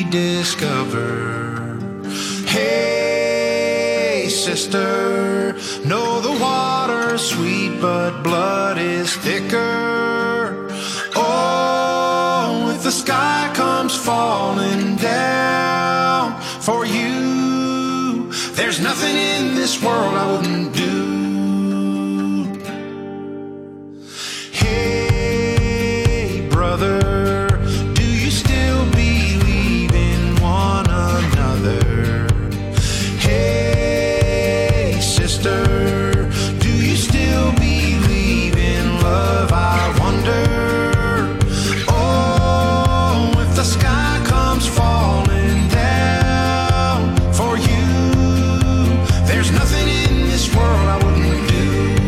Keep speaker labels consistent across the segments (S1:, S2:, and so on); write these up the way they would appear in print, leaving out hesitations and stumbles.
S1: rediscover. Hey, sister, know the water's sweet, but blood is thicker. Oh, if the sky comes falling down for you, there's nothing in this world I wouldn't do. Hey, brother, do you still believe in one another? Hey, sister, do you still believe in love? I wonder. Oh, if the sky comes falling down for you, there's nothing in this world I wouldn't do.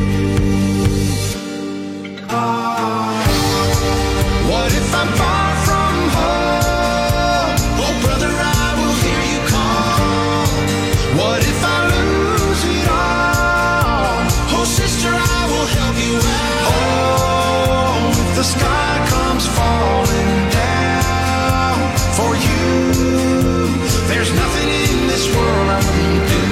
S1: What if I'm far from home? Oh, brother, I will hear you call. What if I lose it all? Oh, sister, I will help you out. Oh, if the sky comes falling down for you, there's nothing in this world I wouldn't do.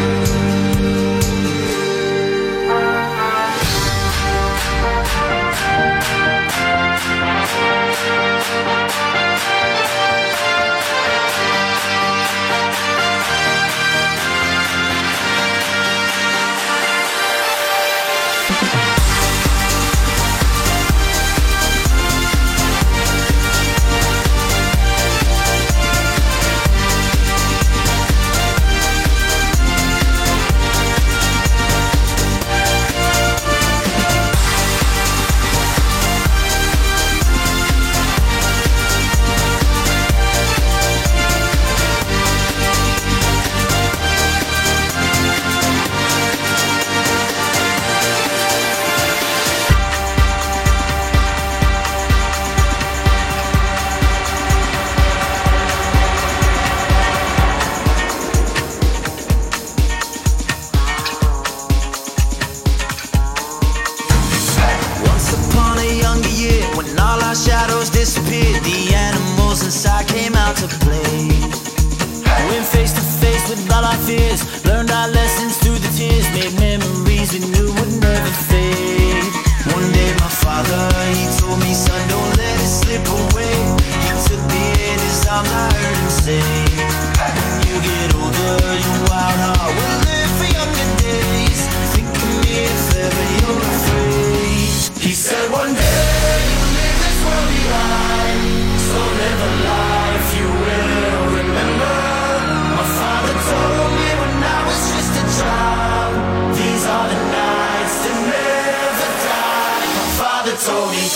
S2: Once upon a younger year, when all our shadows disappeared, the animals inside came out to play. Went face to face with all our fears, learned our lessons through the tears, made memories we knew would never fade. One day my father, he told me, son, don't let it slip away. He took me in his arms, I heard him say, when you get older, your wild heart will live for younger days. Think of me if ever you're afraid. He said one day you'll leave this world behind, so live a life you will remember. My father told me when I was just a child, these are the nights that never die. My father told me.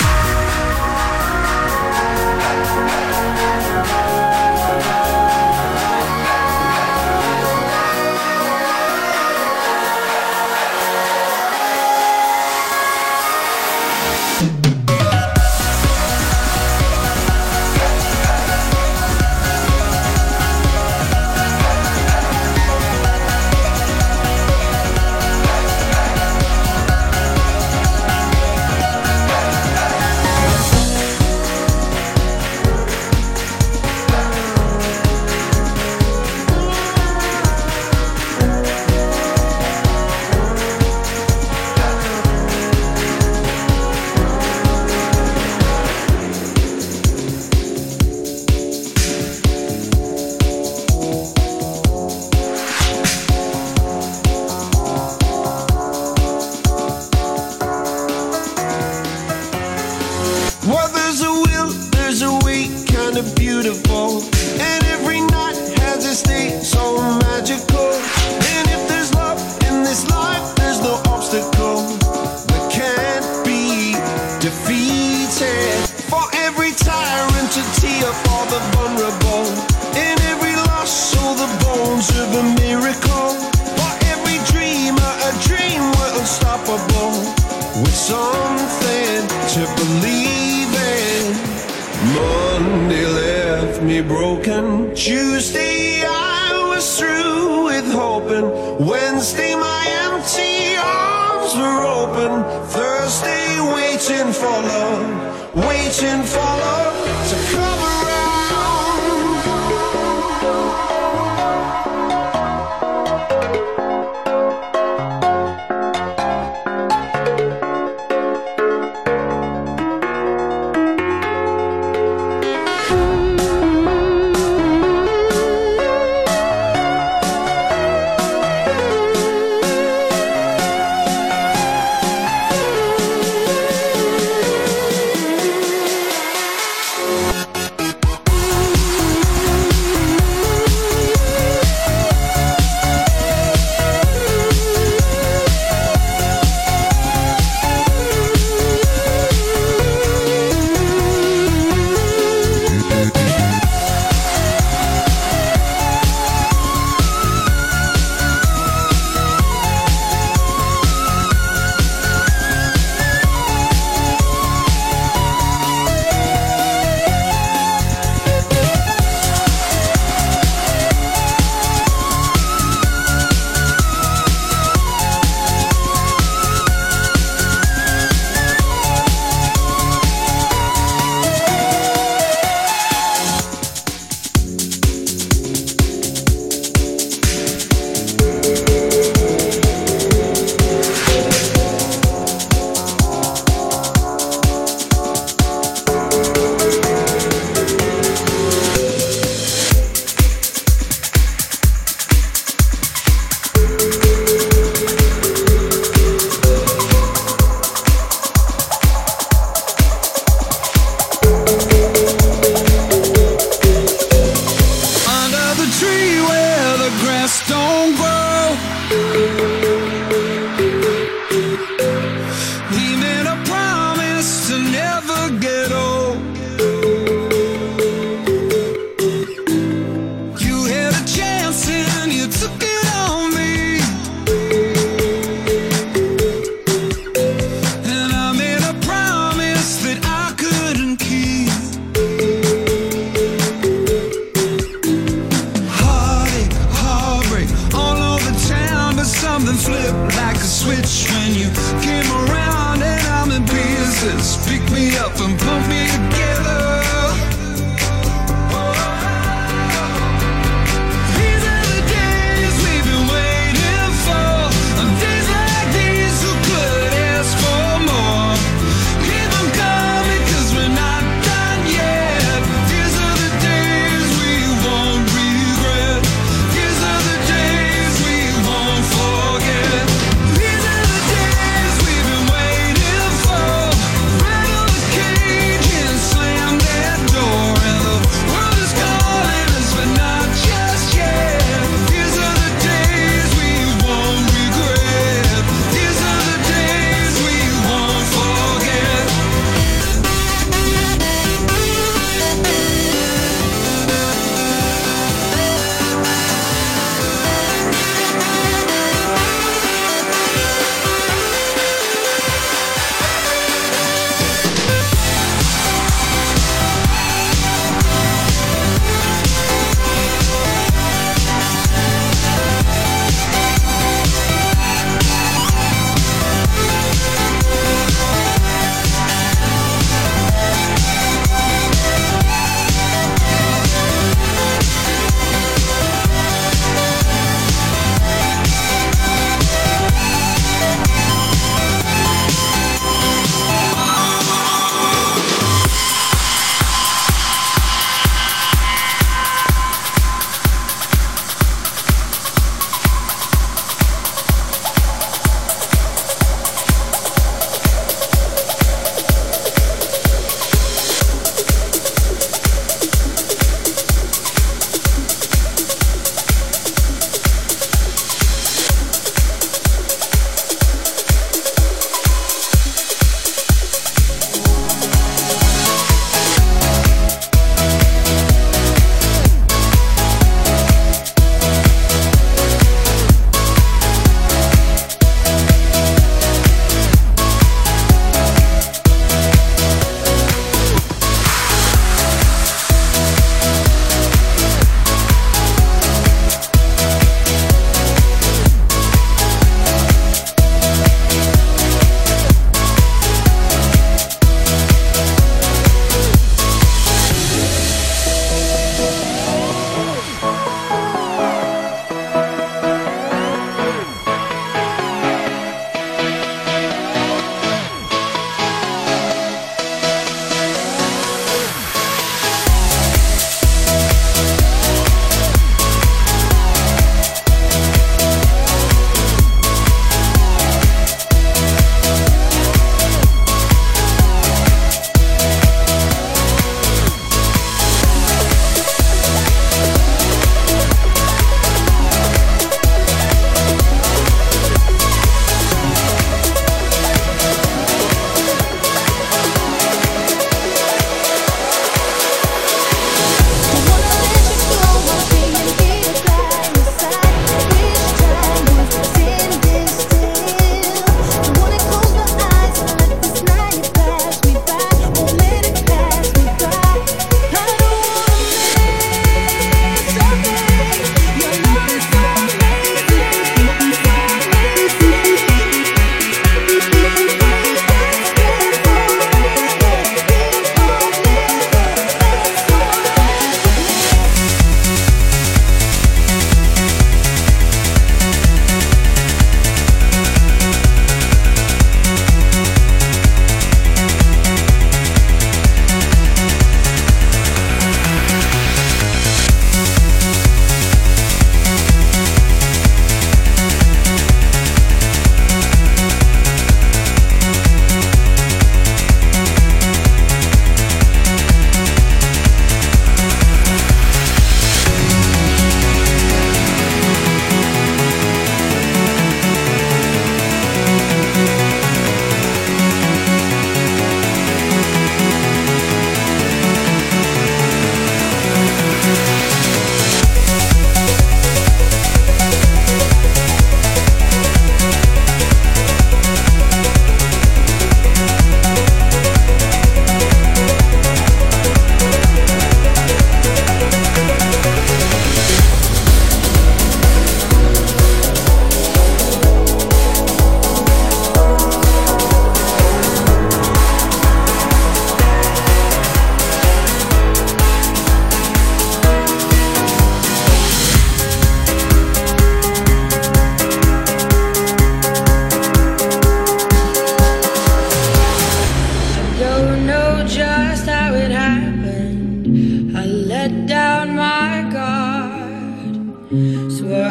S3: Well, there's a will, there's a way, kind of beautiful. And every night has its day, so magical. And if there's love in this life, there's no obstacle that can't be defeated. For every tyrant to tear for the vulnerable. In every loss, all the bones of a miracle. For every dreamer, a dream we're unstoppable. With something to believe in. Monday left me broken. Tuesday I was through with hoping. Wednesday my empty arms were open. Thursday waiting for love, waiting for love to come around.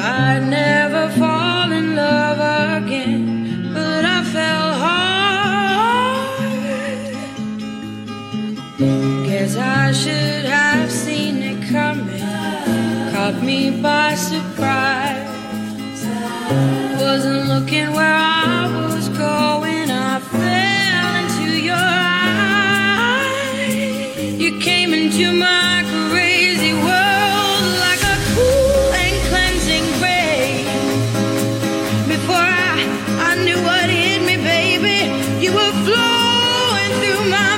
S4: I'd never fall in love again, but I fell hard. Guess I should have seen it coming, caught me by surprise. Wasn't looking where I was going, I fell into your eyes. You came into my crazy world like a cool and cleansing rain. Before I knew what hit me, baby, you were flowing through my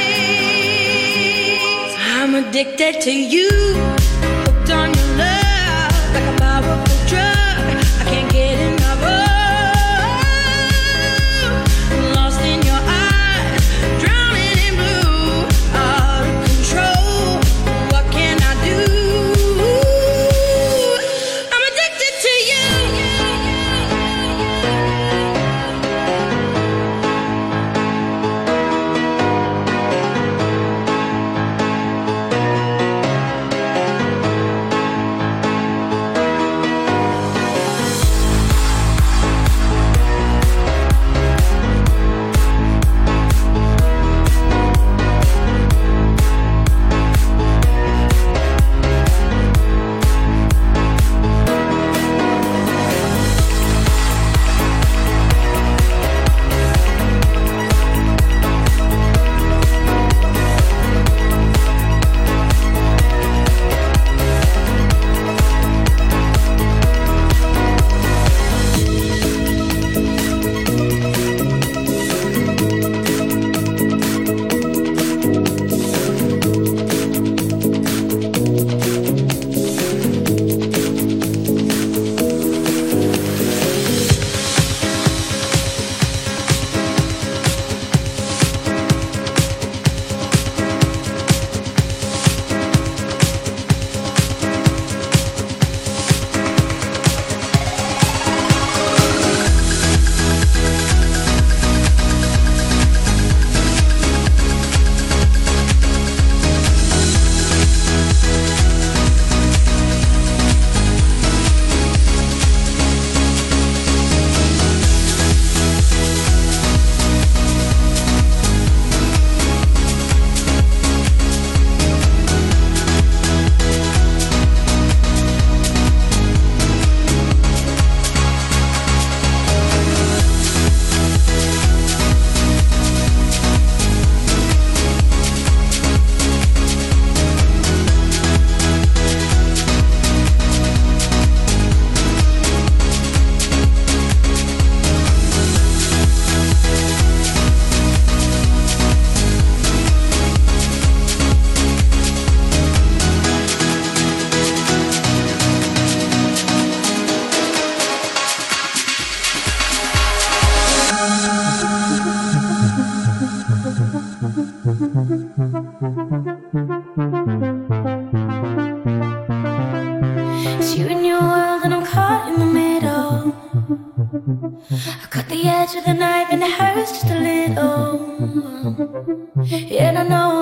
S4: veins. I'm addicted to you, hooked on your love like a powerful drug. I can't get enough of. I'm lost in your eyes, drowning in blue, out of control. What can I do? I'm addicted to you.
S5: It's you and your world and I'm caught in the middle. I cut the edge of the knife and it hurts just a little. Yeah, and I know